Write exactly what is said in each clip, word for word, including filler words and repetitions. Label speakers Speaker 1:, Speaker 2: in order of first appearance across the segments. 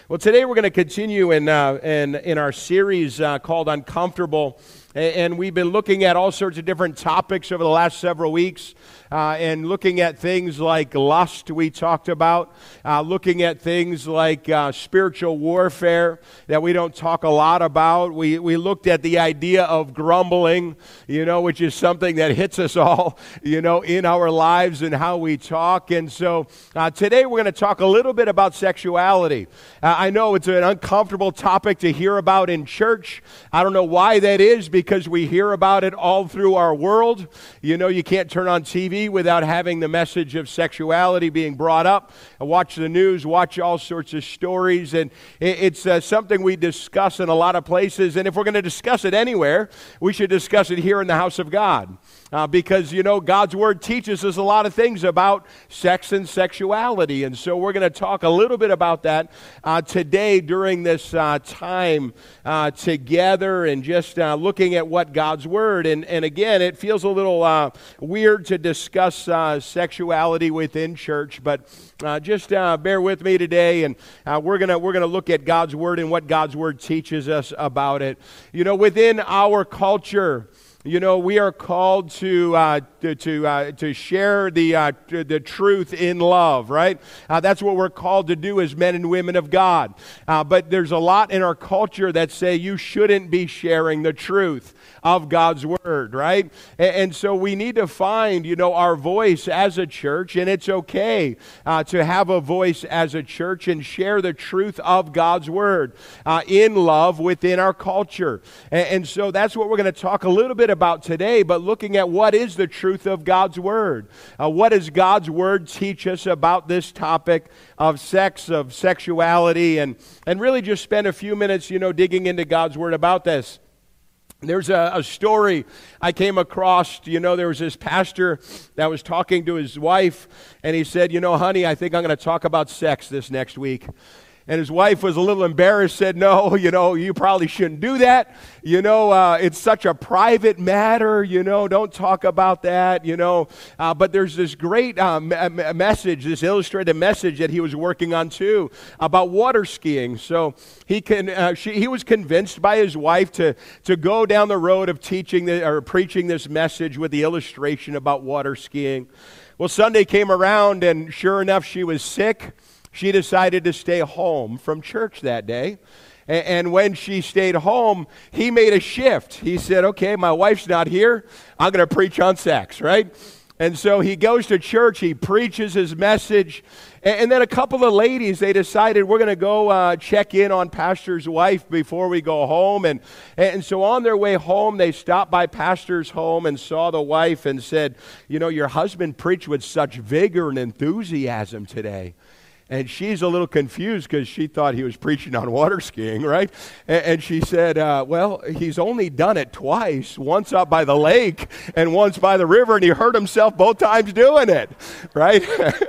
Speaker 1: Well, today we're going to continue in, uh, in, in our series uh, called Uncomfortable, and we've been looking at all sorts of different topics over the last several weeks, uh, and looking at things like lust we talked about, uh, looking at things like uh, spiritual warfare that we don't talk a lot about. We, we looked at the idea of grumbling, you know, which is something that hits us all, you know, in our lives and how we talk. And so uh, today we're going to talk a little bit about sexuality. Uh, I know it's an uncomfortable topic to hear about in church. I don't know why that is, because we hear about it all through our world. You know, you can't turn on T V without having the message of sexuality being brought up. Watch the news, watch all sorts of stories, and it's uh, something we discuss in a lot of places. And if we're going to discuss it anywhere, we should discuss it here in the house of God. Uh, because, you know, God's Word teaches us a lot of things about sex and sexuality. And so we're going to talk a little bit about that uh, today during this uh, time uh, together and just uh, looking at what God's Word. And, and again, it feels a little uh, weird to discuss uh, sexuality within church, but uh, just uh, bear with me today, and uh, we're going to we're going to look at God's Word and what God's Word teaches us about it. You know, within our culture, you know, we are called to uh, to to, uh, to share the uh, the truth in love, right? Uh, that's what we're called to do as men and women of God. Uh, but there's a lot in our culture that say you shouldn't be sharing the truth of God's Word, right? And, and so we need to find, you know, our voice as a church, and it's okay uh, to have a voice as a church and share the truth of God's Word uh, in love within our culture. And, and so that's what we're going to talk a little bit about today, but looking at what is the truth of God's Word. Uh, what does God's Word teach us about this topic of sex, of sexuality, and, and really just spend a few minutes, you know, digging into God's Word about this. There's a, a story I came across. You know, there was this pastor that was talking to his wife, and he said, you know, honey, I think I'm going to talk about sex this next week. And his wife was a little embarrassed, said, no, you know, you probably shouldn't do that. You know, uh, it's such a private matter, you know, don't talk about that, you know. Uh, but there's this great uh, me- message, this illustrated message that he was working on too, about water skiing. So he can, uh, she, he was convinced by his wife to, to go down the road of teaching the, or preaching this message with the illustration about water skiing. Well, Sunday came around, and sure enough, she was sick. She decided to stay home from church that day. And when she stayed home, he made a shift. He said, okay, my wife's not here. I'm going to preach on sex, right? And so he goes to church. He preaches his message. And then a couple of ladies, they decided we're going to go uh, check in on Pastor's wife before we go home. And, and so on their way home, they stopped by Pastor's home and saw the wife and said, you know, your husband preached with such vigor and enthusiasm today. And she's a little confused because she thought he was preaching on water skiing, right? And, and she said, uh, well, he's only done it twice, once up by the lake and once by the river, and he hurt himself both times doing it, right?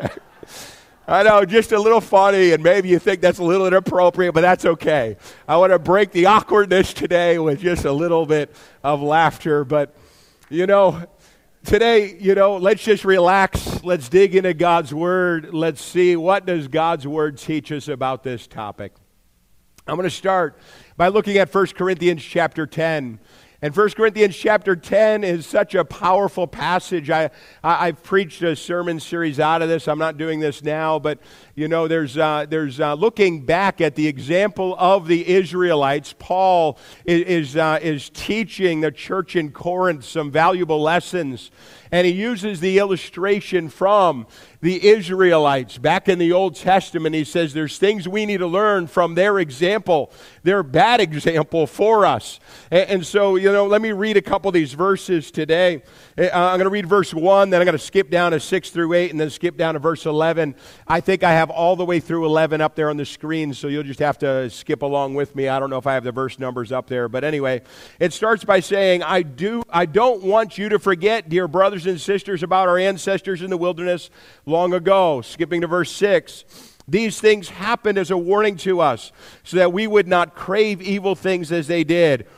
Speaker 1: I know, just a little funny, and maybe you think that's a little inappropriate, but that's okay. I want to break the awkwardness today with just a little bit of laughter, but, you know, today, you know, let's just relax. Let's dig into God's Word. Let's see, what does God's Word teach us about this topic. I'm going to start by looking at First Corinthians chapter ten. And First Corinthians chapter ten is such a powerful passage. I, I, I've preached a sermon series out of this. I'm not doing this now, but, you know, there's, uh, there's uh, looking back at the example of the Israelites. Paul is, is, uh, is teaching the church in Corinth some valuable lessons. And he uses the illustration from the Israelites back in the Old Testament. He says there's things we need to learn from their example, their bad example for us. And, and so, you know, let me read a couple of these verses today. Uh, I'm going to read verse one, then I'm going to skip down to six through eight, and then skip down to verse eleven. I think I have all the way through eleven up there on the screen, so you'll just have to skip along with me. I don't know if I have the verse numbers up there, but anyway, it starts by saying, I do, I don't want you to forget, dear brothers and sisters, about our ancestors in the wilderness long ago. Skipping to verse six. These things happened as a warning to us, so that we would not crave evil things as they did.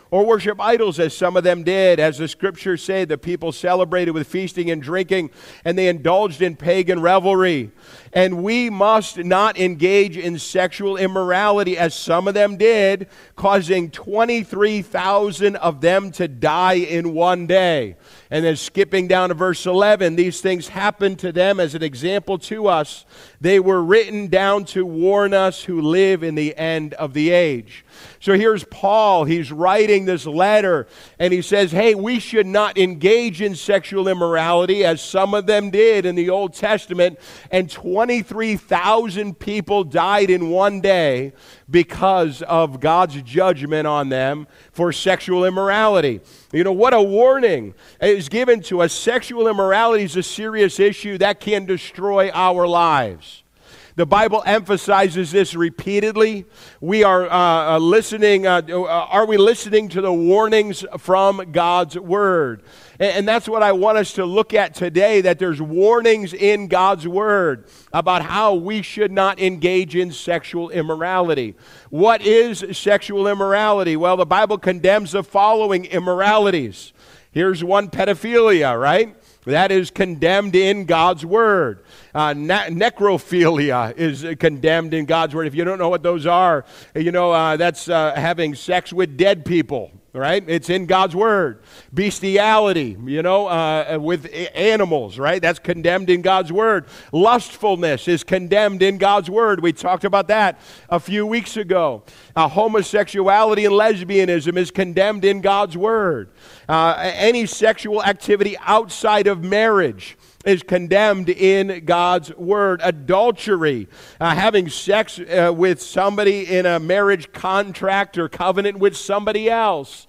Speaker 1: or worship idols as some of them did. As the scriptures say, the people celebrated with feasting and drinking, and they indulged in pagan revelry. And we must not engage in sexual immorality as some of them did, causing twenty-three thousand of them to die in one day. And then skipping down to verse eleven, these things happened to them as an example to us. They were written down to warn us who live in the end of the age. So here's Paul. He's writing this letter, and he says, hey, we should not engage in sexual immorality as some of them did in the Old Testament, and twenty-three thousand people died in one day because of God's judgment on them for sexual immorality. You know, what a warning is given to us. Sexual immorality is a serious issue that can destroy our lives. The Bible emphasizes this repeatedly. We are uh, listening, uh, are we listening to the warnings from God's Word? And, and that's what I want us to look at today, that there's warnings in God's Word about how we should not engage in sexual immorality. What is sexual immorality? Well, the Bible condemns the following immoralities. Here's one: pedophilia, right? That is condemned in God's Word. Uh, ne- necrophilia is condemned in God's Word. If you don't know what those are, you know, uh, that's uh, having sex with dead people, right? It's in God's Word. Bestiality, you know, uh, with animals, right? That's condemned in God's Word. Lustfulness is condemned in God's Word. We talked about that a few weeks ago. Uh, homosexuality and lesbianism is condemned in God's Word. Uh, any sexual activity outside of marriage is condemned in God's Word. Adultery, uh, having sex uh, with somebody in a marriage contract or covenant with somebody else,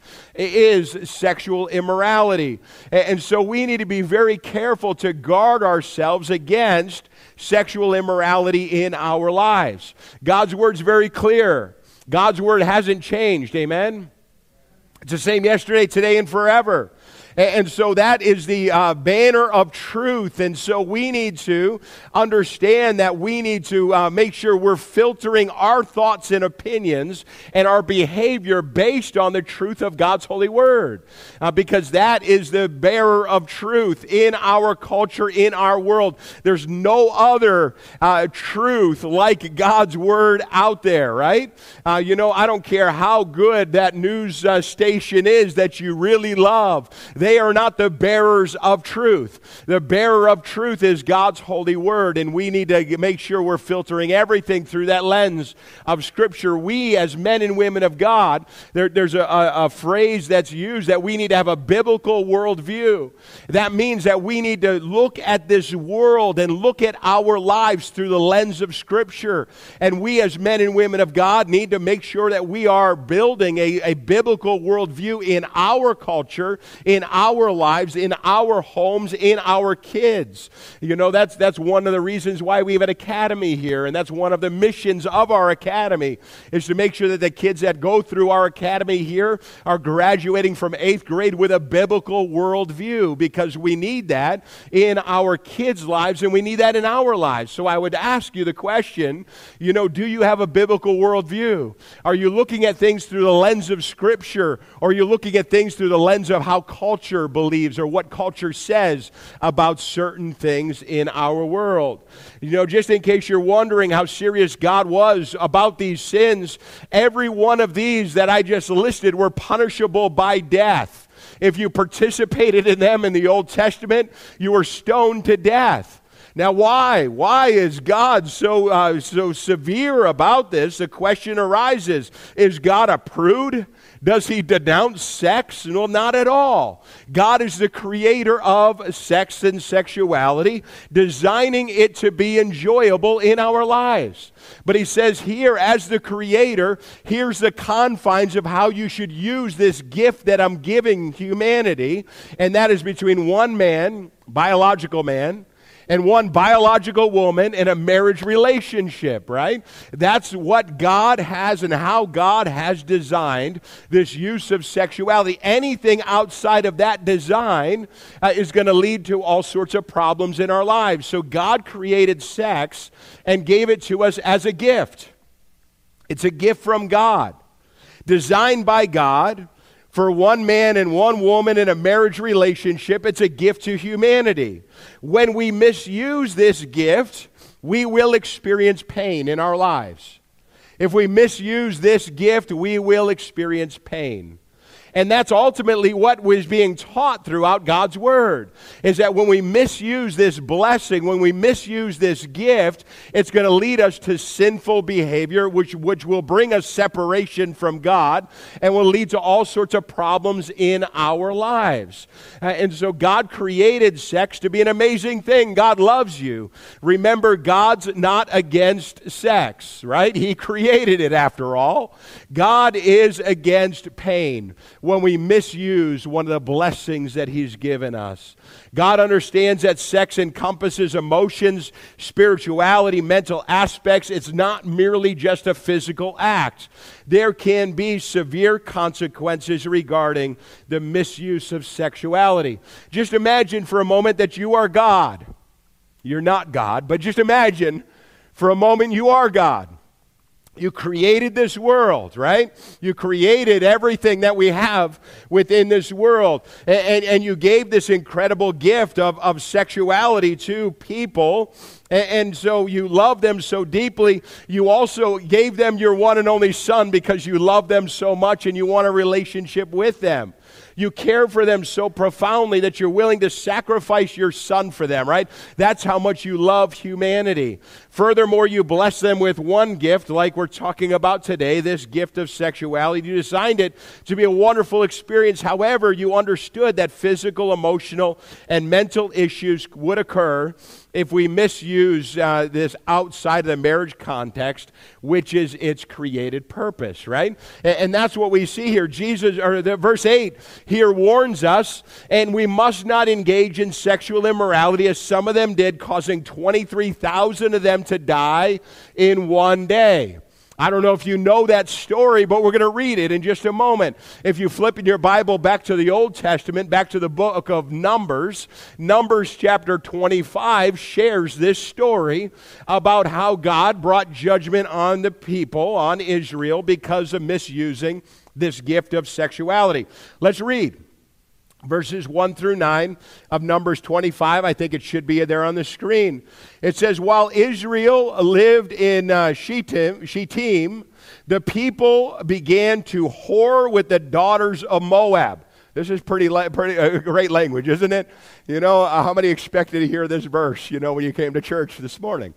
Speaker 1: is sexual immorality. And so we need to be very careful to guard ourselves against sexual immorality in our lives. God's Word's very clear. God's Word hasn't changed, amen? It's the same yesterday, today, and forever. And so that is the uh, banner of truth. And so we need to understand that we need to uh, make sure we're filtering our thoughts and opinions and our behavior based on the truth of God's holy word. Uh, because that is the bearer of truth in our culture, in our world. There's no other uh, truth like God's word out there, right? Uh, you know, I don't care how good that news uh, station is that you really love. They are not the bearers of truth. The bearer of truth is God's holy word, and we need to make sure we're filtering everything through that lens of Scripture. We, as men and women of God, there, there's a, a, a phrase that's used that we need to have a biblical worldview. That means that we need to look at this world and look at our lives through the lens of Scripture. And we, as men and women of God, need to make sure that we are building a, a biblical worldview in our culture, in our lives, in our homes, in our kids. You know, that's that's one of the reasons why we have an academy here, and that's one of the missions of our academy, is to make sure that the kids that go through our academy here are graduating from eighth grade with a biblical worldview, because we need that in our kids' lives, and we need that in our lives. So I would ask you the question, you know, do you have a biblical worldview? Are you looking at things through the lens of Scripture, or are you looking at things through the lens of how culture believes or what culture says about certain things in our world? You know, just in case you're wondering how serious God was about these sins, every one of these that I just listed were punishable by death. If you participated in them in the Old Testament, you were stoned to death. Now, why? Why is God so uh, so severe about this? The question arises, is God a prude? Does he denounce sex? No, not at all. God is the creator of sex and sexuality, designing it to be enjoyable in our lives. But he says here, as the creator, here's the confines of how you should use this gift that I'm giving humanity, and that is between one man, biological man, and one biological woman in a marriage relationship, right? That's what God has and how God has designed this use of sexuality. Anything outside of that design uh, is going to lead to all sorts of problems in our lives. So God created sex and gave it to us as a gift. It's a gift from God, designed by God For one man and one woman in a marriage relationship, it's a gift to humanity. When we misuse this gift, we will experience pain in our lives. If we misuse this gift, we will experience pain. And that's ultimately what was being taught throughout God's Word, is that when we misuse this blessing, when we misuse this gift, it's going to lead us to sinful behavior, which, which will bring us separation from God and will lead to all sorts of problems in our lives. Uh, and so God created sex to be an amazing thing. God loves you. Remember, God's not against sex, right? He created it after all. God is against pain when we misuse one of the blessings that He's given us. God understands that sex encompasses emotions, spirituality, mental aspects. It's not merely just a physical act. There can be severe consequences regarding the misuse of sexuality. Just imagine for a moment that you are God. You're not God, but just imagine for a moment you are God. You created this world, right? You created everything that we have within this world. And, and, and you gave this incredible gift of, of sexuality to people. And, and so you love them so deeply. You also gave them your one and only Son because you love them so much and you want a relationship with them. You care for them so profoundly that you're willing to sacrifice your Son for them, right? That's how much you love humanity. Furthermore, you bless them with one gift, like we're talking about today, this gift of sexuality. You designed it to be a wonderful experience. However, you understood that physical, emotional, and mental issues would occur if we misuse uh, this outside of the marriage context, which is its created purpose, right? And, and that's what we see here. Jesus, or the verse eight here warns us, and we must not engage in sexual immorality as some of them did, causing twenty-three thousand of them to die in one day. I don't know if you know that story, but we're going to read it in just a moment. If you flip in your Bible back to the Old Testament, back to the book of Numbers, Numbers chapter twenty-five shares this story about how God brought judgment on the people, on Israel, because of misusing this gift of sexuality. Let's read verses one through nine of Numbers twenty-five. I think it should be there on the screen. It says, while Israel lived in uh, Shittim, Shittim, the people began to whore with the daughters of Moab. This is pretty, pretty uh, great language, isn't it? You know, uh, how many expected to hear this verse, you know, when you came to church this morning?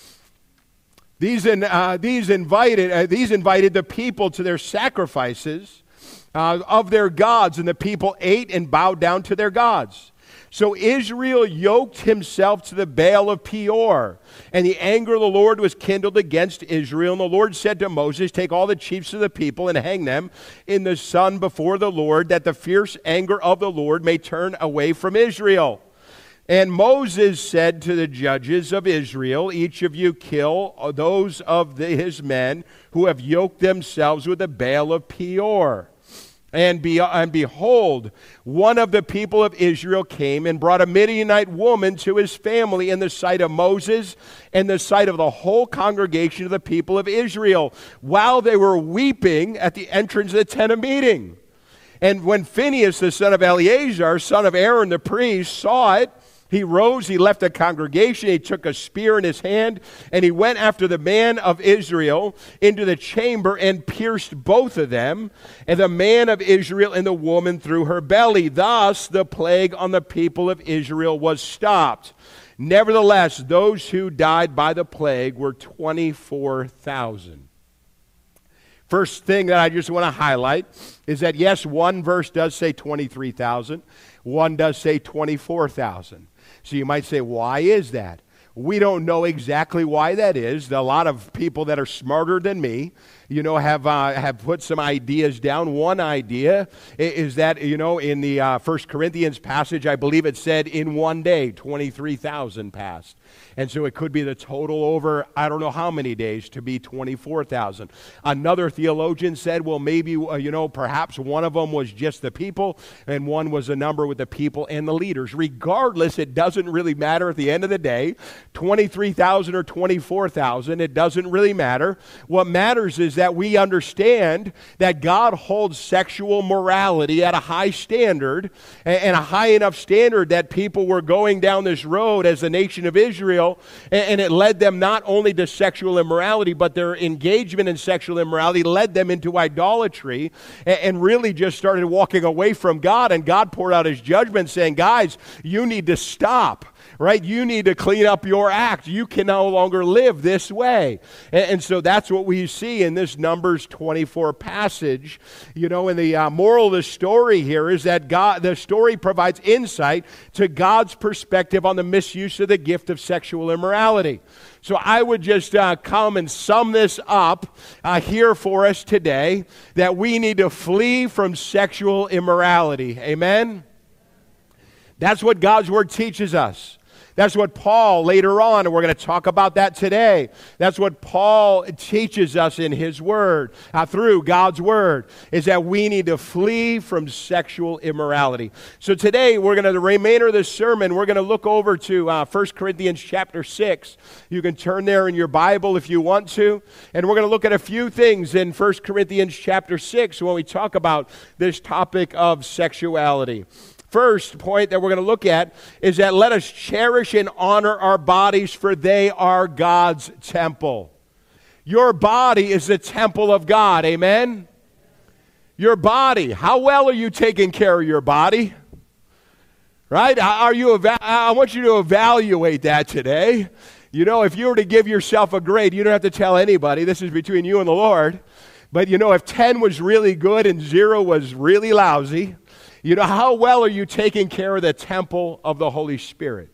Speaker 1: These, in, uh, these, invited, uh, these invited the people to their sacrifices Uh, of their gods, and the people ate and bowed down to their gods. So Israel yoked himself to the Baal of Peor, and the anger of the Lord was kindled against Israel. And the Lord said to Moses, take all the chiefs of the people and hang them in the sun before the Lord, that the fierce anger of the Lord may turn away from Israel. And Moses said to the judges of Israel, each of you kill those of the, his men who have yoked themselves with the Baal of Peor. And, be, and behold, one of the people of Israel came and brought a Midianite woman to his family in the sight of Moses and the sight of the whole congregation of the people of Israel, while they were weeping at the entrance of the tent of meeting. And when Phinehas, the son of Eleazar, son of Aaron the priest, saw it, he rose, he left the congregation, he took a spear in his hand, and he went after the man of Israel into the chamber and pierced both of them, and the man of Israel and the woman through her belly. Thus the plague on the people of Israel was stopped. Nevertheless, those who died by the plague were twenty-four thousand. First thing that I just want to highlight is that, yes, one verse does say twenty-three thousand. One does say twenty-four thousand. So you might say, why is that? We don't know exactly why that is. A lot of people that are smarter than me, you know, have uh, have put some ideas down. One idea is that, you know, in the uh, First Corinthians passage, I believe it said in one day, twenty-three thousand passed. And so it could be the total over, I don't know how many days, to be twenty-four thousand. Another theologian said, well, maybe, uh, you know, perhaps one of them was just the people, and one was a number with the people and the leaders. Regardless, it doesn't really matter at the end of the day. twenty-three thousand or twenty-four thousand. It doesn't really matter. What matters is that we understand that God holds sexual morality at a high standard, and a high enough standard that people were going down this road as the nation of Israel, and it led them not only to sexual immorality, but their engagement in sexual immorality led them into idolatry, and really just started walking away from God. And God poured out his judgment saying, guys, you need to stop. Right? You need to clean up your act. You can no longer live this way. And, and so that's what we see in this Numbers twenty-four passage. You know, and the uh, moral of the story here is that God, the story provides insight to God's perspective on the misuse of the gift of sexual immorality. So I would just uh, come and sum this up uh, here for us today, that we need to flee from sexual immorality. Amen? That's what God's Word teaches us. That's what Paul later on, and we're going to talk about that today. That's what Paul teaches us in his Word, uh, through God's Word, is that we need to flee from sexual immorality. So today, we're going to, the remainder of this sermon, we're going to look over to uh, First Corinthians chapter six. You can turn there in your Bible if you want to. And we're going to look at a few things in First Corinthians chapter six when we talk about this topic of sexuality. First point that we're going to look at is that let us cherish and honor our bodies, for they are God's temple. Your body is the temple of God, amen? Your body, how well are you taking care of your body? Right? Are you? Eva- I want you to evaluate that today. You know, if you were to give yourself a grade, you don't have to tell anybody. This is between you and the Lord. But you know, if ten was really good and zero was really lousy, you know, how well are you taking care of the temple of the Holy Spirit?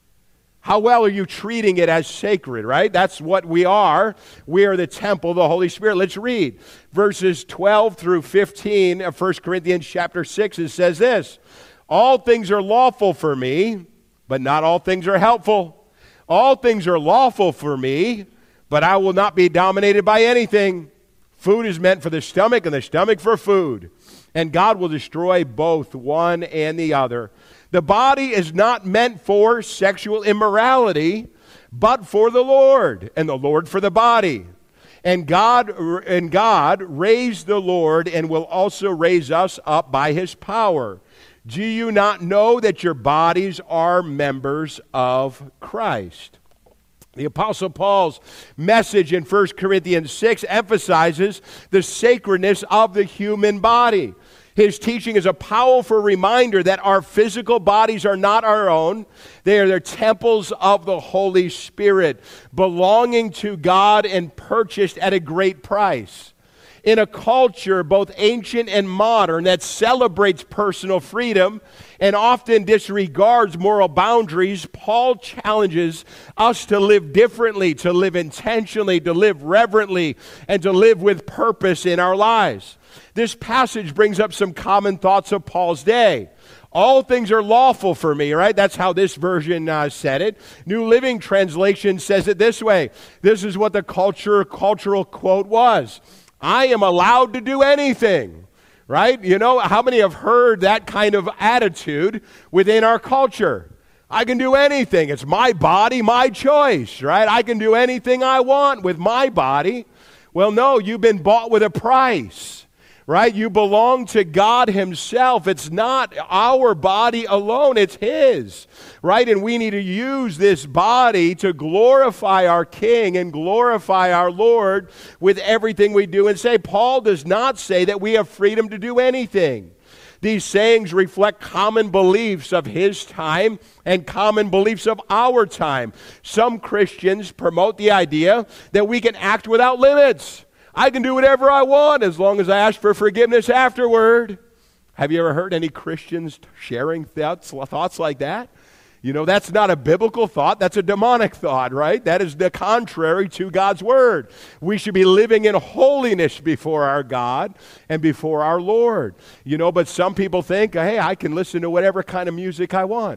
Speaker 1: How well are you treating it as sacred, right? That's what we are. We are the temple of the Holy Spirit. Let's read verses twelve through fifteen of First Corinthians chapter six. It says this: all things are lawful for me, but not all things are helpful. All things are lawful for me, but I will not be dominated by anything. Food is meant for the stomach, and the stomach for food. And God will destroy both one and the other. The body is not meant for sexual immorality, but for the Lord, and the Lord for the body. And God, and God raised the Lord and will also raise us up by his power. Do you not know that your bodies are members of Christ? The Apostle Paul's message in First Corinthians six emphasizes the sacredness of the human body. His teaching is a powerful reminder that our physical bodies are not our own. They are the temples of the Holy Spirit, belonging to God and purchased at a great price. In a culture both ancient and modern that celebrates personal freedom and often disregards moral boundaries, Paul challenges us to live differently, to live intentionally, to live reverently, and to live with purpose in our lives. This passage brings up some common thoughts of Paul's day. All things are lawful for me, right? That's how this version uh, said it. New Living Translation says it this way. This is what the culture, cultural quote was. I am allowed to do anything, right? You know, how many have heard that kind of attitude within our culture? I can do anything. It's my body, my choice, right? I can do anything I want with my body. Well, no, you've been bought with a price, right? You belong to God himself. It's not our body alone, it's his, right? And we need to use this body to glorify our King and glorify our Lord with everything we do and say. Paul does not say that we have freedom to do anything. These sayings reflect common beliefs of his time and common beliefs of our time. Some Christians promote the idea that we can act without limits. I can do whatever I want as long as I ask for forgiveness afterward. Have you ever heard any Christians sharing thoughts, thoughts like that? You know, that's not a biblical thought. That's a demonic thought, right? That is the contrary to God's word. We should be living in holiness before our God and before our Lord. You know, but some people think, hey, I can listen to whatever kind of music I want.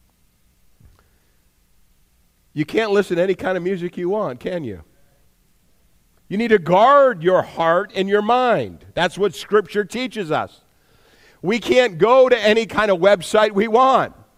Speaker 1: You can't listen to any kind of music you want, can you? You need to guard your heart and your mind. That's what Scripture teaches us. We can't go to any kind of website we want,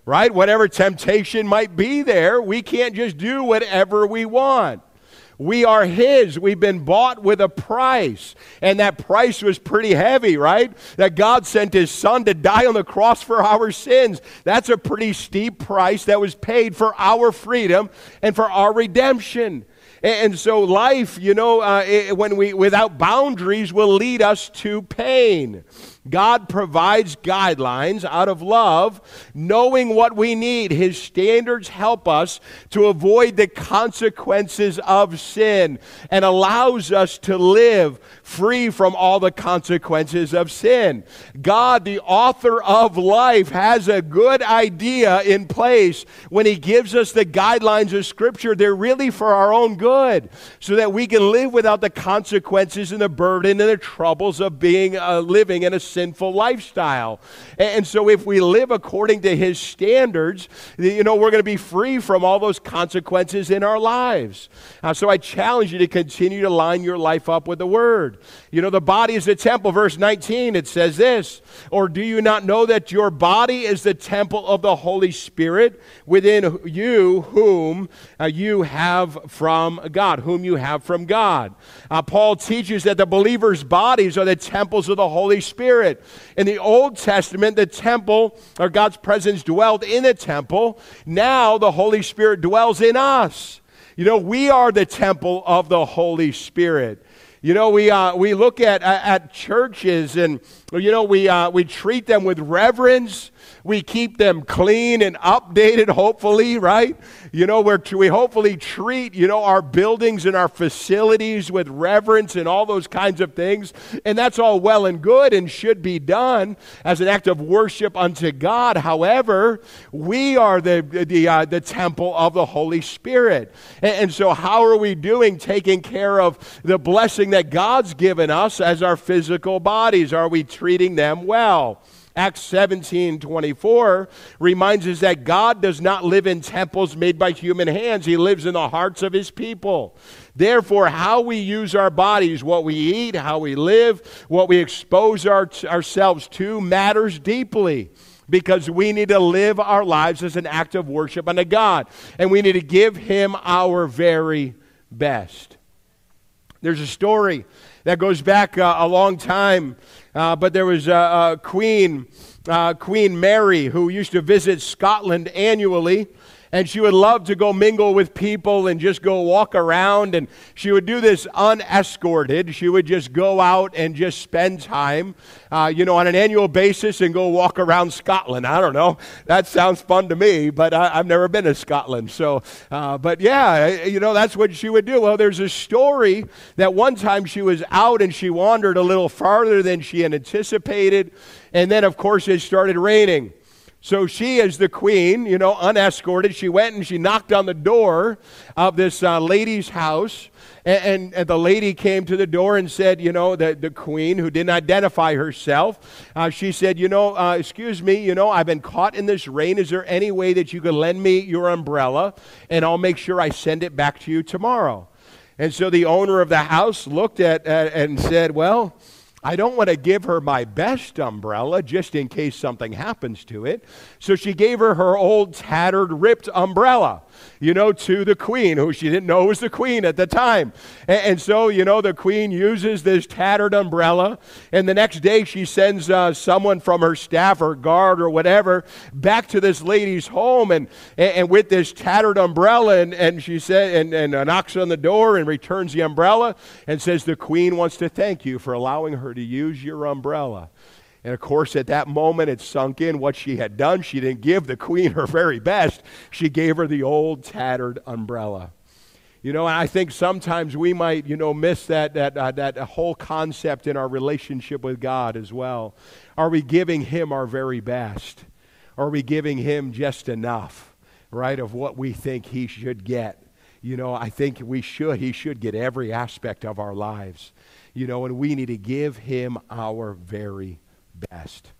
Speaker 1: right? Whatever temptation might be there, we can't just do whatever we want. We are His. We've been bought with a price. And that price was pretty heavy, right? That God sent His Son to die on the cross for our sins. That's a pretty steep price that was paid for our freedom and for our redemption. And so life, you know, uh, it, when we without boundaries will lead us to pain. God provides guidelines out of love, knowing what we need. His standards help us to avoid the consequences of sin and allows us to live free from all the consequences of sin. God, the author of life, has a good idea in place when He gives us the guidelines of Scripture. They're really for our own good, so that we can live without the consequences and the burden and the troubles of being uh, living in a sinful lifestyle. And so if we live according to His standards, you know, we're going to be free from all those consequences in our lives. Uh, so I challenge you to continue to line your life up with the Word. You know, the body is the temple. Verse nineteen, it says this, or do you not know that your body is the temple of the Holy Spirit within you, whom uh, you have from God, whom you have from God. Uh, Paul teaches that the believers' bodies are the temples of the Holy Spirit. In the Old Testament, the temple, or God's presence, dwelled in a temple. Now the Holy Spirit dwells in us. You know, we are the temple of the Holy Spirit. You know, we uh, we look at at churches, and you know, we uh, we treat them with reverence. We keep them clean and updated, hopefully, right? You know, we're, we hopefully treat, you know, our buildings and our facilities with reverence and all those kinds of things. And that's all well and good and should be done as an act of worship unto God. However, we are the the, uh, the temple of the Holy Spirit. And, and so how are we doing taking care of the blessing that God's given us as our physical bodies? Are we treating them well? Acts seventeen twenty-four reminds us that God does not live in temples made by human hands. He lives in the hearts of His people. Therefore, how we use our bodies, what we eat, how we live, what we expose our, ourselves to matters deeply, because we need to live our lives as an act of worship unto God, and we need to give Him our very best. There's a story that goes back uh, a long time, uh, but there was a, a queen, uh, Queen Mary, who used to visit Scotland annually, and she would love to go mingle with people and just go walk around, and she would do this unescorted. She would just go out and just spend time, uh, you know, on an annual basis and go walk around Scotland. I don't know. That sounds fun to me, but I, I've never been to Scotland. So, uh, but yeah, you know, that's what she would do. Well, there's a story that one time she was out and she wandered a little farther than she had anticipated, and then, of course, it started raining. So she, as the queen, you know, unescorted, she went and she knocked on the door of this uh, lady's house. And, and, and the lady came to the door and said, you know, the, the queen, who didn't identify herself, uh, she said, you know, uh, excuse me, you know, I've been caught in this rain. Is there any way that you could lend me your umbrella? And I'll make sure I send it back to you tomorrow. And so the owner of the house looked at uh, and said, well, I don't want to give her my best umbrella just in case something happens to it. So she gave her her old tattered, ripped umbrella, you know, to the queen, who she didn't know was the queen at the time. And, and so, you know, the queen uses this tattered umbrella, and the next day she sends uh, someone from her staff or guard or whatever back to this lady's home, and, and, and with this tattered umbrella, and, and she said, and, and uh, knocks on the door and returns the umbrella and says, the queen wants to thank you for allowing her to use your umbrella. And of course, at that moment, it sunk in what she had done. She didn't give the queen her very best. She gave her the old tattered umbrella. You know, and I think sometimes we might, you know, miss that that uh, that whole concept in our relationship with God as well. Are we giving Him our very best? Are we giving Him just enough, right, of what we think He should get? You know, I think we should. He should get every aspect of our lives. You know, and we need to give Him our very best.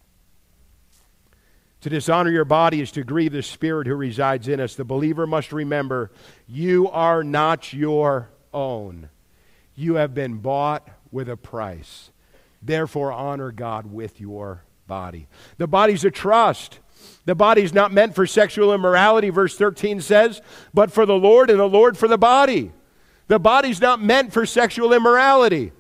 Speaker 1: To dishonor your body is to grieve the Spirit who resides in us. The believer must remember, you are not your own. You have been bought with a price. Therefore, honor God with your body. The body's a trust. The body's not meant for sexual immorality, verse thirteen says, but for the Lord, and the Lord for the body. The body's not meant for sexual immorality.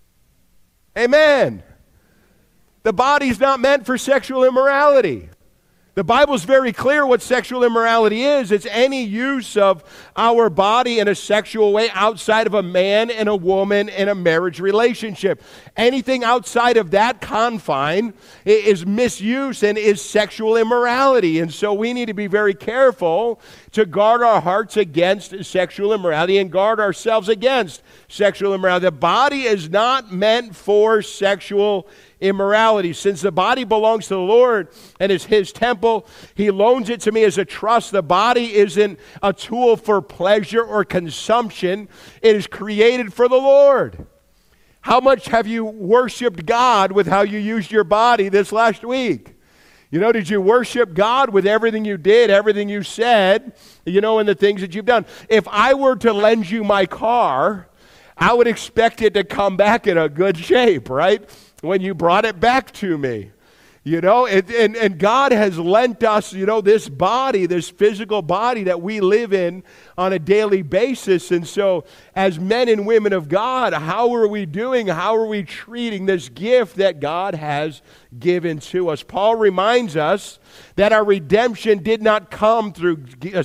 Speaker 1: Amen. The body's not meant for sexual immorality. The Bible's very clear what sexual immorality is. It's any use of our body in a sexual way outside of a man and a woman in a marriage relationship. Anything outside of that confine is misuse and is sexual immorality. And so we need to be very careful to guard our hearts against sexual immorality and guard ourselves against sexual immorality. The body is not meant for sexual immorality. Since the body belongs to the Lord and is His temple, He loans it to me as a trust. The body isn't a tool for pleasure or consumption. It is created for the Lord. How much have you worshiped God with how you used your body this last week? You know, did you worship God with everything you did, everything you said, you know, and the things that you've done? If I were to lend you my car, I would expect it to come back in a good shape, right? When you brought it back to me. You know, and, and, and God has lent us, you know, this body, this physical body that we live in on a daily basis. And so as men and women of God, how are we doing? How are we treating this gift that God has given to us? Paul reminds us that our redemption did not come through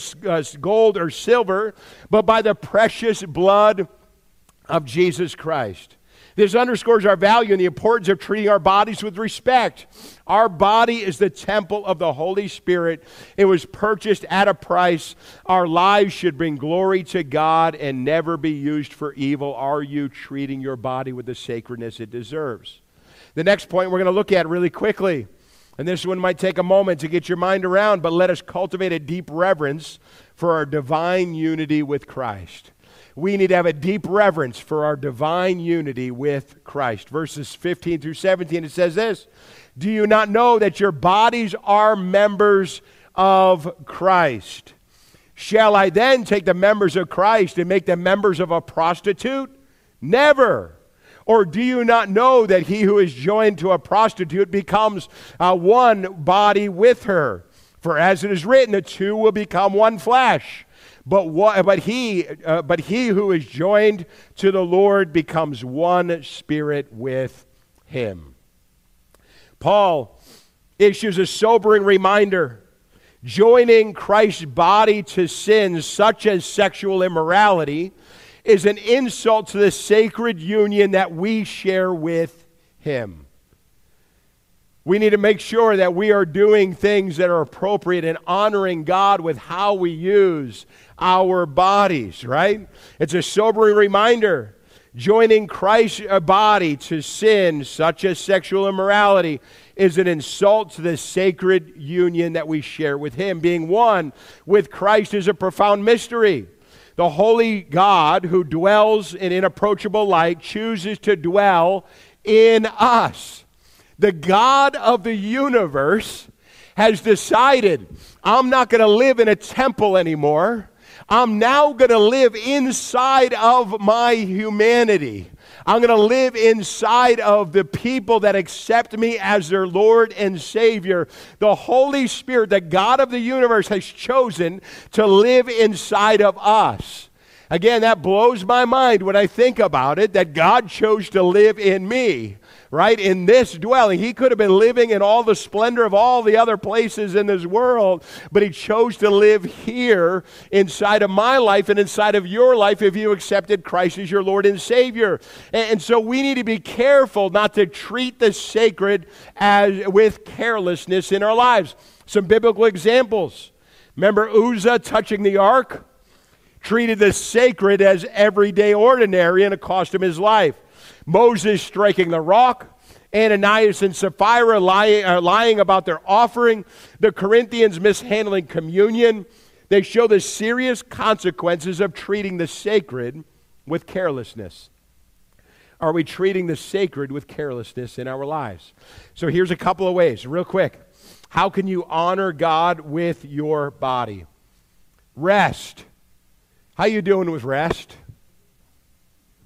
Speaker 1: gold or silver, but by the precious blood of Jesus Christ. This underscores our value and the importance of treating our bodies with respect. Our body is the temple of the Holy Spirit. It was purchased at a price. Our lives should bring glory to God and never be used for evil. Are you treating your body with the sacredness it deserves? The next point we're going to look at really quickly, and this one might take a moment to get your mind around, but let us cultivate a deep reverence for our divine unity with Christ. We need to have a deep reverence for our divine unity with Christ. Verses fifteen through seventeen, it says this: do you not know that your bodies are members of Christ? Shall I then take the members of Christ and make them members of a prostitute? Never. Or do you not know that he who is joined to a prostitute becomes uh, one body with her? For as it is written, the two will become one flesh. But what, but he, uh, but he who is joined to the Lord becomes one spirit with Him. Paul issues a sobering reminder. Joining Christ's body to sins such as sexual immorality is an insult to the sacred union that we share with Him. We need to make sure that we are doing things that are appropriate and honoring God with how we use our bodies, right? It's a sobering reminder. Joining Christ's body to sin, such as sexual immorality, is an insult to the sacred union that we share with Him. Being one with Christ is a profound mystery. The holy God who dwells in inapproachable light chooses to dwell in us. The God of the universe has decided, I'm not going to live in a temple anymore. I'm now going to live inside of my humanity. I'm going to live inside of the people that accept me as their Lord and Savior. The Holy Spirit, the God of the universe, has chosen to live inside of us. Again, that blows my mind when I think about it, that God chose to live in me, right? In this dwelling. He could have been living in all the splendor of all the other places in this world, but He chose to live here inside of my life and inside of your life if you accepted Christ as your Lord and Savior. And so we need to be careful not to treat the sacred as with carelessness in our lives. Some biblical examples. Remember Uzzah touching the ark? Treated the sacred as everyday ordinary, and it cost him his life. Moses striking the rock, Ananias and Sapphira lying, uh, lying about their offering, the Corinthians mishandling communion. They show the serious consequences of treating the sacred with carelessness. Are we treating the sacred with carelessness in our lives? So here's a couple of ways, real quick. How can you honor God with your body? Rest. How you doing with rest?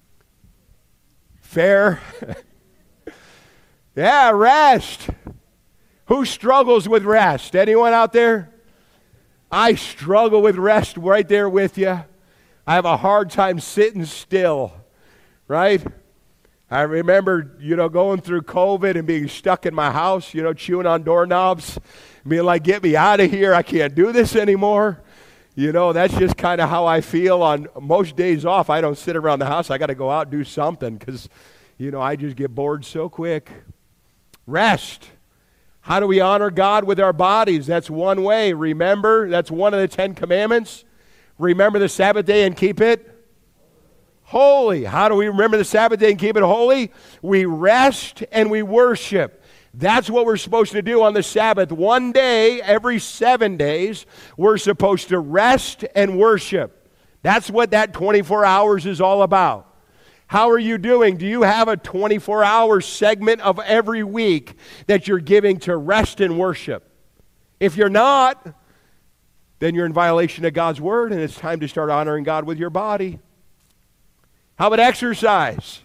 Speaker 1: Fair? Yeah, rest. Who struggles with rest? Anyone out there? I struggle with rest right there with you. I have a hard time sitting still, right? I remember, you know, going through COVID and being stuck in my house, you know, chewing on doorknobs, being like, get me out of here. I can't do this anymore. You know, that's just kind of how I feel on most days off. I don't sit around the house. I got to go out and do something because, you know, I just get bored so quick. Rest. How do we honor God with our bodies? That's one way. Remember, that's one of the Ten Commandments. Remember the Sabbath day and keep it holy. How do we remember the Sabbath day and keep it holy? We rest and we worship. That's what we're supposed to do on the Sabbath. One day, every seven days, we're supposed to rest and worship. That's what that twenty-four hours is all about. How are you doing? Do you have a twenty-four hour segment of every week that you're giving to rest and worship? If you're not, then you're in violation of God's word, and it's time to start honoring God with your body. How about exercise?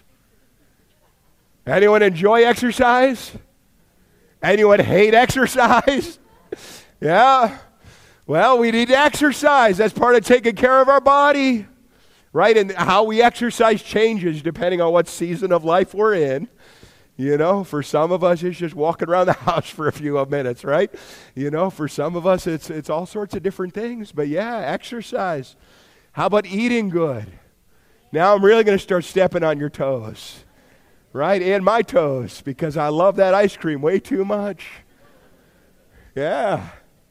Speaker 1: Anyone enjoy exercise? Anyone hate exercise? Yeah. Well, we need to exercise. That's part of taking care of our body, right? And how we exercise changes depending on what season of life we're in. You know, for some of us, it's just walking around the house for a few minutes, right? You know, for some of us, it's it's all sorts of different things. But yeah, exercise. How about eating good? Now I'm really going to start stepping on your toes, right? And my toes, because I love that ice cream way too much. Yeah.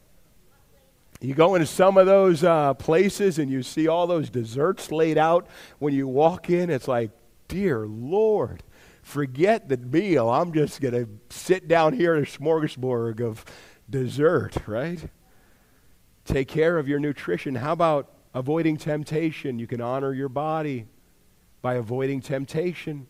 Speaker 1: You go into some of those uh, places and you see all those desserts laid out. When you walk in, it's like, dear Lord, forget the meal. I'm just going to sit down here at a smorgasbord of dessert, right? Take care of your nutrition. How about avoiding temptation? You can honor your body by avoiding temptation.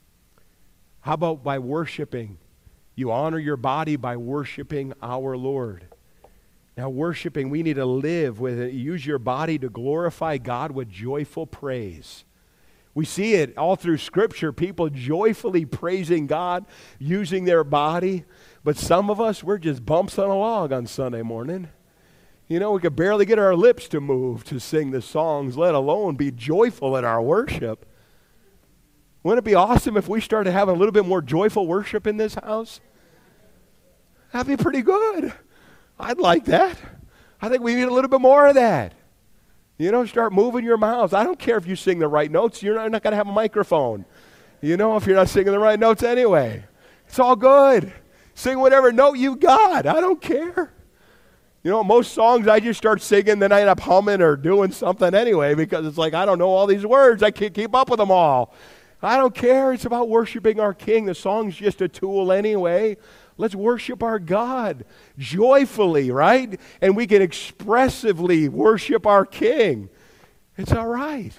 Speaker 1: How about by worshiping? You honor your body by worshiping our Lord. Now, worshiping, we need to live with it. Use your body to glorify God with joyful praise. We see it all through Scripture, people joyfully praising God, using their body. But some of us, we're just bumps on a log on Sunday morning. You know, we could barely get our lips to move to sing the songs, let alone be joyful in our worship. Wouldn't it be awesome if we started having a little bit more joyful worship in this house? That'd be pretty good. I'd like that. I think we need a little bit more of that. You know, start moving your mouths. I don't care if you sing the right notes. You're not, not going to have a microphone. You know, if you're not singing the right notes anyway. It's all good. Sing whatever note you got. I don't care. You know, most songs I just start singing, then I end up humming or doing something anyway because it's like I don't know all these words. I can't keep up with them all. I don't care. It's about worshiping our King. The song's just a tool anyway. Let's worship our God joyfully, right? And we can expressively worship our King. It's all right.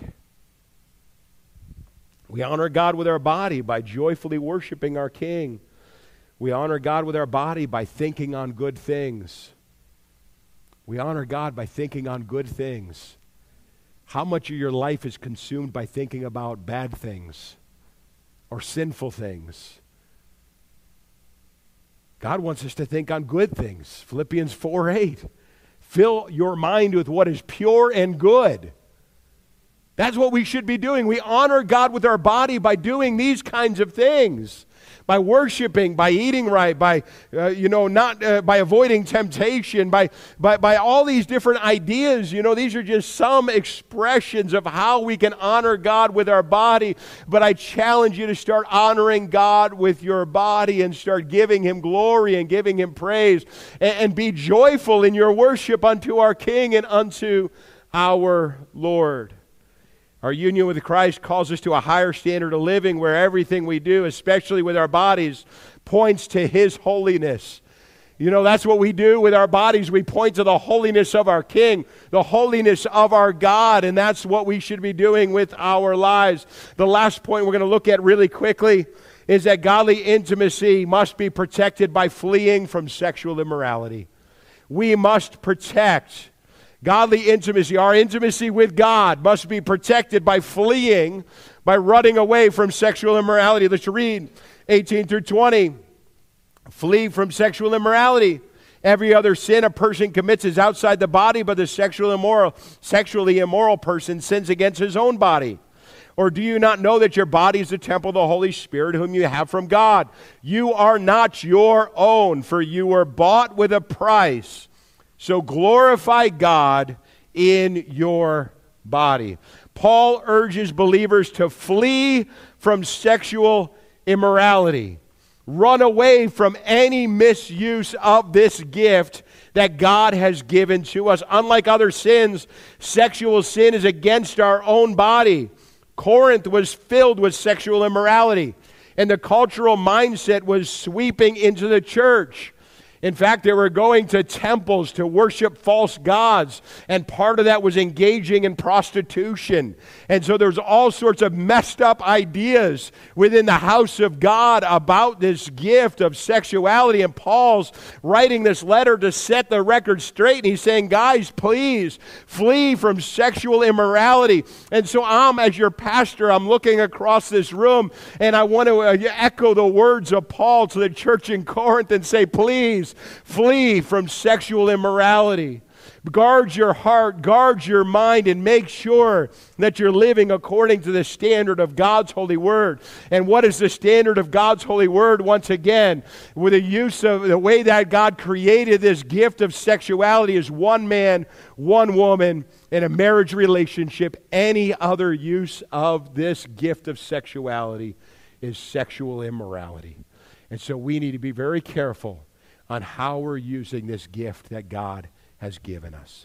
Speaker 1: We honor God with our body by joyfully worshiping our King. We honor God with our body by thinking on good things. We honor God by thinking on good things. How much of your life is consumed by thinking about bad things or sinful things? God wants us to think on good things. Philippians four eight. Fill your mind with what is pure and good. That's what we should be doing. We honor God with our body by doing these kinds of things. By worshiping, by eating right, by, uh, you know, not, uh, by avoiding temptation, by, by, by all these different ideas. You know, these are just some expressions of how we can honor God with our body. But I challenge you to start honoring God with your body and start giving Him glory and giving Him praise. And, and be joyful in your worship unto our King and unto our Lord. Our union with Christ calls us to a higher standard of living where everything we do, especially with our bodies, points to His holiness. You know, that's what we do with our bodies. We point to the holiness of our King, the holiness of our God, and that's what we should be doing with our lives. The last point we're going to look at really quickly is that godly intimacy must be protected by fleeing from sexual immorality. We must protect godly intimacy. Our intimacy with God must be protected by fleeing, by running away from sexual immorality. Let's read eighteen through twenty. Flee from sexual immorality. Every other sin a person commits is outside the body, but the sexual immoral, sexually immoral person sins against his own body. Or do you not know that your body is the temple of the Holy Spirit whom you have from God? You are not your own, for you were bought with a price. So glorify God in your body. Paul urges believers to flee from sexual immorality. Run away from any misuse of this gift that God has given to us. Unlike other sins, sexual sin is against our own body. Corinth was filled with sexual immorality, and the cultural mindset was sweeping into the church. In fact, they were going to temples to worship false gods, and part of that was engaging in prostitution. And so there's all sorts of messed up ideas within the house of God about this gift of sexuality. And Paul's writing this letter to set the record straight, and he's saying, guys, please flee from sexual immorality. And so I'm, as your pastor, I'm looking across this room, and I want to echo the words of Paul to the church in Corinth and say, please, flee from sexual immorality. Guard your heart, guard your mind, and make sure that you're living according to the standard of God's holy word. And what is the standard of God's holy word? Once again, with the use of the way that God created this gift of sexuality is one man, one woman, in a marriage relationship. Any other use of this gift of sexuality is sexual immorality. And so we need to be very careful on how we're using this gift that God has given us.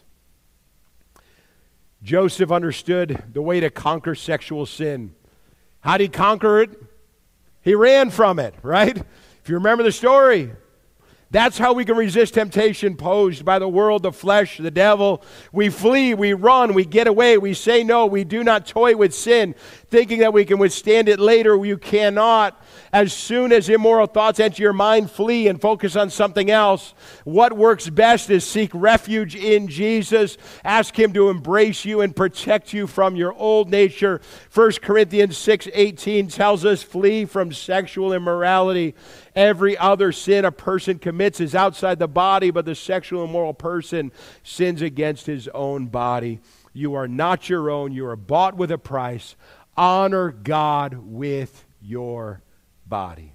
Speaker 1: Joseph understood the way to conquer sexual sin. How did he conquer it? He ran from it, right? If you remember the story, that's how we can resist temptation posed by the world, the flesh, the devil. We flee, we run, we get away, we say no, we do not toy with sin, thinking that we can withstand it later. You cannot. As soon as immoral thoughts enter your mind, flee and focus on something else. What works best is seek refuge in Jesus. Ask Him to embrace you and protect you from your old nature. First Corinthians six eighteen tells us, flee from sexual immorality. Every other sin a person commits is outside the body, but the sexual immoral person sins against his own body. You are not your own. You are bought with a price. Honor God with your body.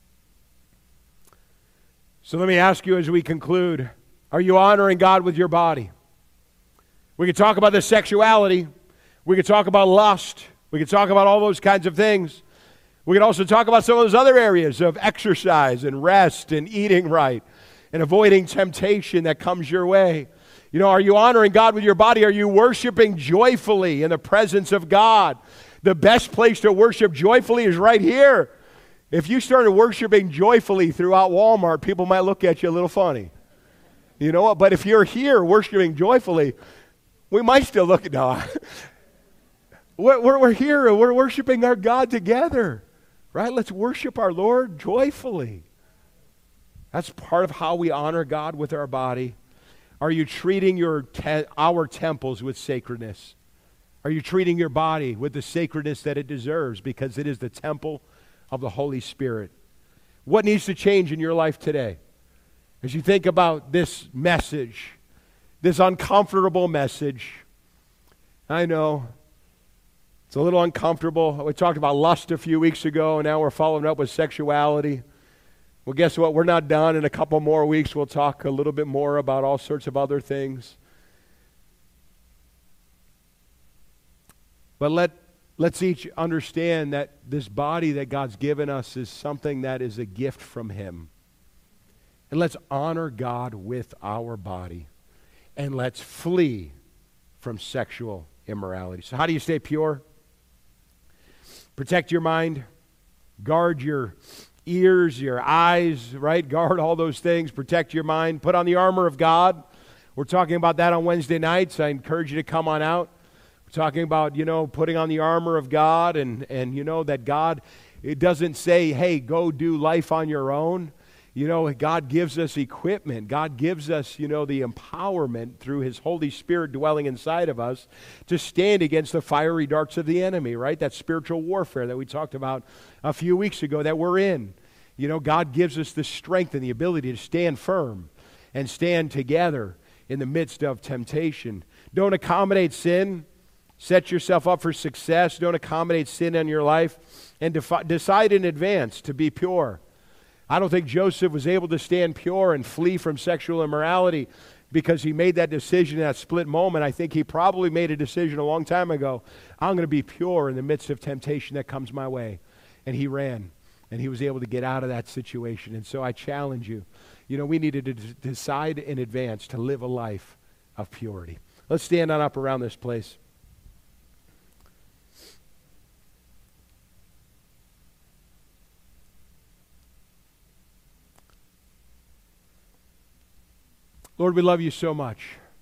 Speaker 1: So let me ask you as we conclude, are you honoring God with your body? We could talk about the sexuality. We could talk about lust. We could talk about all those kinds of things. We could also talk about some of those other areas of exercise and rest and eating right and avoiding temptation that comes your way. You know, are you honoring God with your body? Are you worshiping joyfully in the presence of God? The best place to worship joyfully is right here. If you started worshiping joyfully throughout Walmart, people might look at you a little funny. You know what? But if you're here worshiping joyfully, we might still look at, no. we're, we're, we're here and we're worshiping our God together, right? Let's worship our Lord joyfully. That's part of how we honor God with our body. Are you treating your te- our temples with sacredness? Are you treating your body with the sacredness that it deserves because it is the temple of the Holy Spirit? What needs to change in your life today? As you think about this message, this uncomfortable message, I know it's a little uncomfortable. We talked about lust a few weeks ago, and now we're following up with sexuality. Well, guess what? We're not done. In a couple more weeks, we'll talk a little bit more about all sorts of other things. But let, let's each understand that this body that God's given us is something that is a gift from Him. And let's honor God with our body. And let's flee from sexual immorality. So how do you stay pure? Protect your mind. Guard your ears, your eyes, right? Guard all those things. Protect your mind. Put on the armor of God. We're talking about that on Wednesday nights. I encourage you to come on out. We're talking about, you know, putting on the armor of God and, and you know, that God, it doesn't say, hey, go do life on your own. You know, God gives us equipment. God gives us, you know, the empowerment through His Holy Spirit dwelling inside of us to stand against the fiery darts of the enemy, right? That spiritual warfare that we talked about a few weeks ago that we're in. You know, God gives us the strength and the ability to stand firm and stand together in the midst of temptation. Don't accommodate sin. Set yourself up for success. Don't accommodate sin in your life. And defi- decide in advance to be pure. I don't think Joseph was able to stand pure and flee from sexual immorality because he made that decision in that split moment. I think he probably made a decision a long time ago. I'm going to be pure in the midst of temptation that comes my way. And he ran. And he was able to get out of that situation. And so I challenge you. You know, we needed to d- decide in advance to live a life of purity. Let's stand on up around this place. Lord, we love you so much.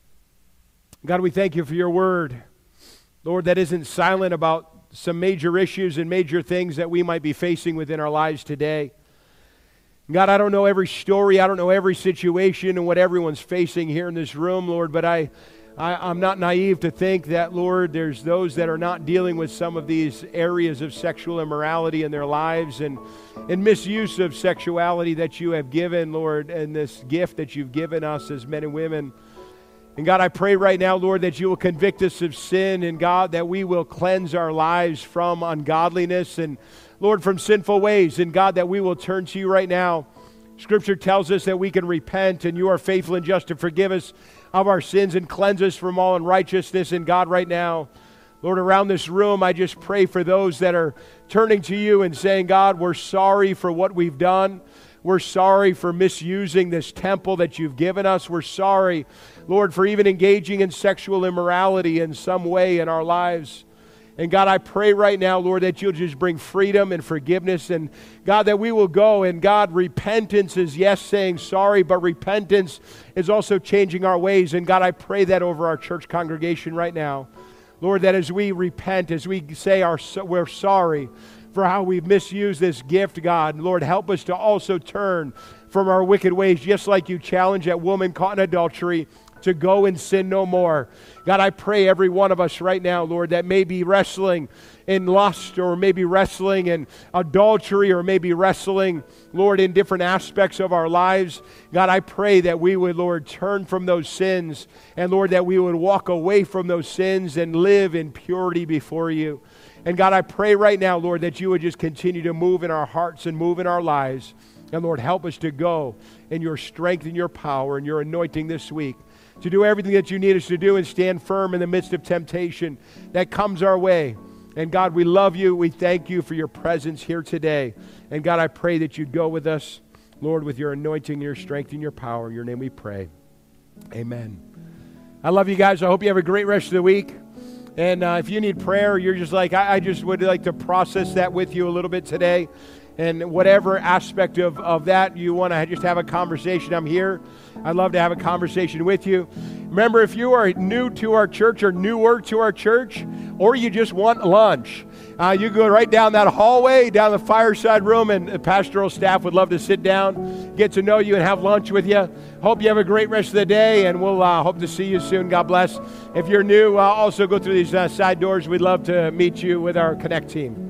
Speaker 1: God, we thank you for your word. Lord, that isn't silent about some major issues and major things that we might be facing within our lives today. God, I don't know every story, I don't know every situation and what everyone's facing here in this room, Lord, but I, I, I'm not naive to think that, Lord, there's those that are not dealing with some of these areas of sexual immorality in their lives and, and misuse of sexuality that you have given, Lord, and this gift that you've given us as men and women. And God, I pray right now, Lord, that you will convict us of sin, and God, that we will cleanse our lives from ungodliness and, Lord, from sinful ways. And God, that we will turn to you right now. Scripture tells us that we can repent, and you are faithful and just to forgive us of our sins and cleanse us from all unrighteousness. And God, right now, Lord, around this room, I just pray for those that are turning to you and saying, God, we're sorry for what we've done. We're sorry for misusing this temple that you've given us. We're sorry, Lord, for even engaging in sexual immorality in some way in our lives. And God, I pray right now, Lord, that you'll just bring freedom and forgiveness. And God, that we will go. And God, repentance is, yes, saying sorry, but repentance is also changing our ways. And God, I pray that over our church congregation right now. Lord, that as we repent, as we say our, we're sorry for how we've misused this gift, God. Lord, help us to also turn from our wicked ways, just like you challenged that woman caught in adultery to go and sin no more. God, I pray every one of us right now, Lord, that may be wrestling in lust or maybe wrestling in adultery or maybe wrestling, Lord, in different aspects of our lives. God, I pray that we would, Lord, turn from those sins and, Lord, that we would walk away from those sins and live in purity before you. And God, I pray right now, Lord, that you would just continue to move in our hearts and move in our lives. And Lord, help us to go in your strength and your power and your anointing this week to do everything that you need us to do and stand firm in the midst of temptation that comes our way. And God, we love you. We thank you for your presence here today. And God, I pray that you'd go with us, Lord, with your anointing, your strength, and your power. In your name we pray. Amen. I love you guys. I hope you have a great rest of the week. And uh, if you need prayer, you're just like, I, I just would like to process that with you a little bit today. And whatever aspect of, of that you want to just have a conversation, I'm here. I'd love to have a conversation with you. Remember, if you are new to our church or newer to our church, or you just want lunch, uh, you go right down that hallway, down the fireside room, and the pastoral staff would love to sit down, get to know you, and have lunch with you. Hope you have a great rest of the day, and we'll uh, hope to see you soon. God bless. If you're new, uh, also go through these uh, side doors. We'd love to meet you with our Connect team.